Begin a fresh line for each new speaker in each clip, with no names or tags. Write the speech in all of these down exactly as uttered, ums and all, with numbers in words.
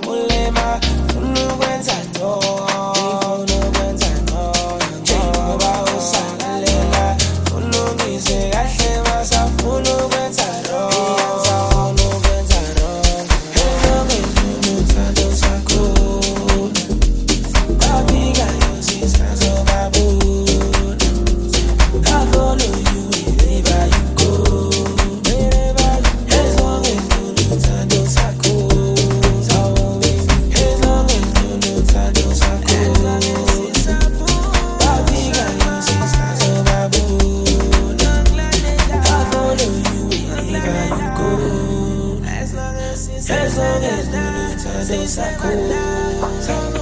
mulema funa ukwenza ntoni ngifuna ukwenza ntoni njengoba usalalela funa ungizwe kahle basafuna ukwenza wrong basafuna ukwenza wrong ezongezulu uthando sakho babika yosisa zobabula I follow you wherever you go wherever you as long as you do uthando sakho as long as you do uthando sakho babika yosisa zobabula I follow you wherever you go as long as you do uthando sakho.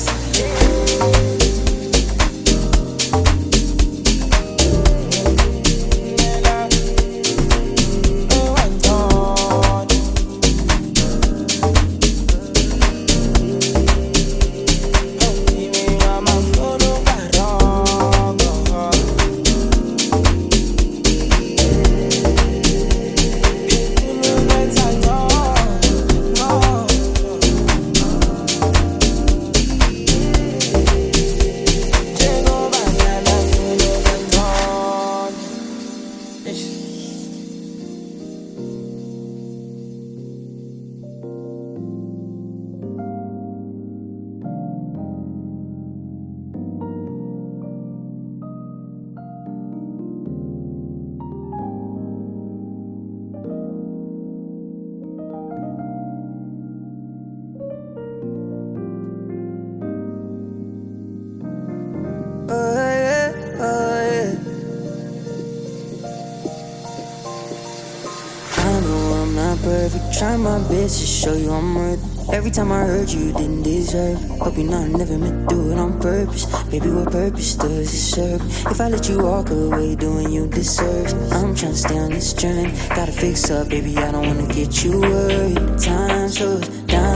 Try my best to show you I'm worth it. Every time I heard you didn't deserve it. Hope you know I never meant to do it on purpose. Baby, what purpose does it serve? If I let you walk away doing you disservice, I'm trying to stay on this journey. Gotta fix up, baby, I don't wanna get you worried. Time slows down